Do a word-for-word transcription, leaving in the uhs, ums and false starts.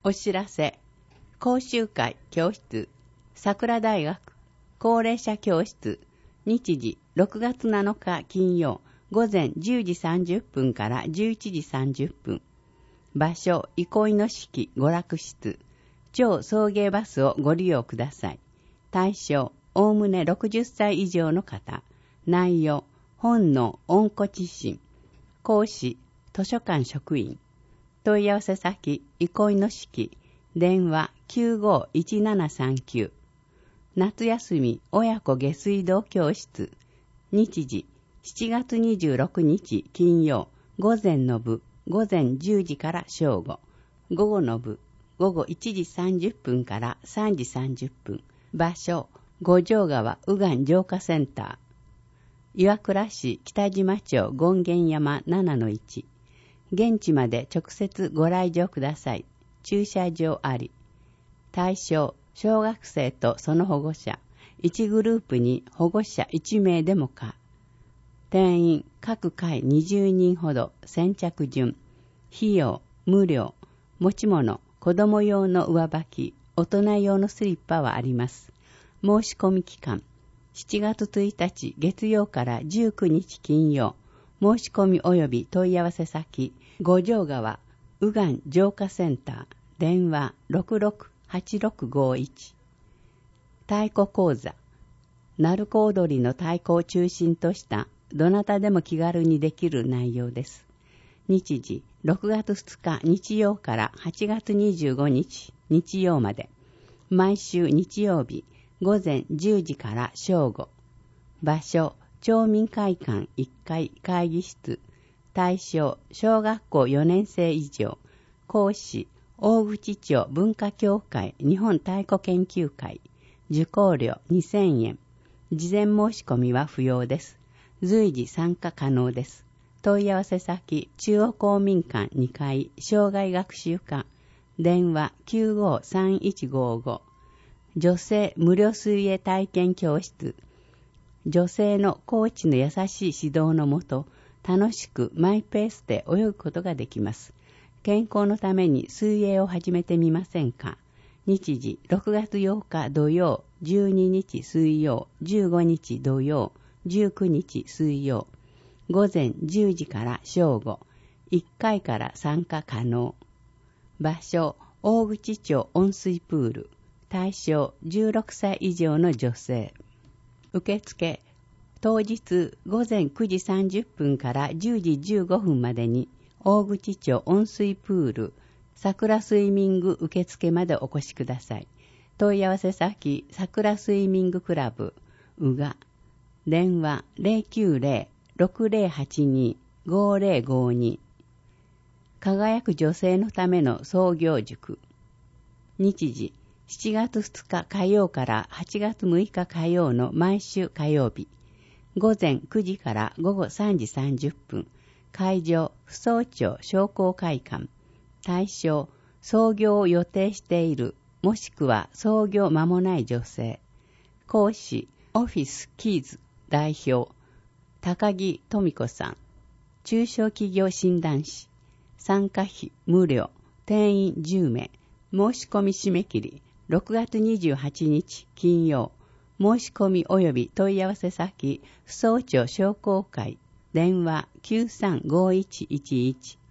お知らせ。講習会教室、桜大学高齢者教室、日時ろくがつなのか金曜、午前じゅうじさんじゅっぷんからじゅういちじさんじゅっぷん。場所、憩いの式娯楽室。超送迎バスをご利用ください。対象、おおむねろくじゅっさい以上の方。内容、本の温故知新。講師、図書館職員。問い合わせ先、憩いの式。電話 きゅうごいちななさんきゅう。夏休み親子下水道教室。日時しちがつにじゅうろくにち金曜、午前の部午前じゅうじから正午、午後の部午後いちじさんじゅっぷんからさんじさんじゅっぷん。場所、五条川右岸浄化センター。岩倉市北島町権現山 ななのいち。現地まで直接ご来場ください。駐車場あり。対象、小学生とその保護者。いちグループに保護者いちめいでも可。定員、各回にじゅうにんほど、先着順。費用、無料。持ち物、子供用の上履き、大人用のスリッパはあります。申し込み期間、しちがつついたち月曜からじゅうくにち金曜。申し込み及び問い合わせ先、五条川右岸浄化センター。電話 ろくろくはちろくごいち。太鼓講座。鳴子踊りの太鼓を中心としたどなたでも気軽にできる内容です。日時ろくがつふつか日曜からはちがつにじゅうごにち日曜まで。毎週日曜日午前じゅうじから正午。場所、町民会館いっかい会議室。対象、小学校よねんせい以上。講師、大口町文化協会日本太鼓研究会。受講料にせんえん。事前申し込みは不要です。随時参加可能です。問い合わせ先、中央公民館にかい障害学習課。電話 きゅうごさんいちごご。女性無料水泳体験教室。女性のコーチの優しい指導のもと、楽しくマイペースで泳ぐことができます。健康のために水泳を始めてみませんか？日時ろくがつようか土曜、じゅうににち水曜、じゅうごにち土曜、じゅうくにち水曜。午前じゅうじから正午。いっかいから参加可能。場所、大口町温水プール。対象じゅうろくさい以上の女性。受付、当日午前くじさんじゅっぷんからじゅうじじゅうごふんまでに大口町温水プール桜スイミング受付までお越しください。問い合わせ先、桜スイミングクラブうが。電話 ゼロきゅうゼロ ろくゼロはちに ごゼロごに。輝く女性のための創業塾。日時しちがつふつか火曜からはちがつむいか火曜の毎週火曜日。午前くじから午後さんじさんじゅっぷん。会場、扶桑町商工会館。対象、創業を予定している、もしくは創業間もない女性。講師、オフィスキーズ代表、高木富子さん。中小企業診断士。参加費無料。定員じゅうめい。申し込み締め切り、ろくがつにじゅうはちにち金曜。申し込み及び問い合わせ先、扶桑町商工会。電話 きゅうさんごいちいちいち。